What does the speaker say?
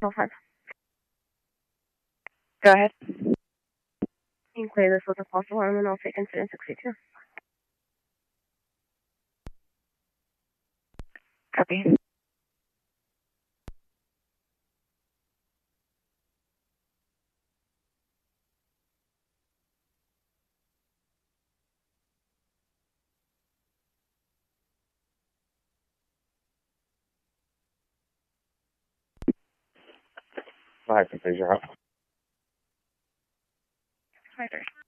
5. Go ahead. You can clear this with a false alarm and I'll take incident 62. Copy. Hi, please, you're up. Hi there.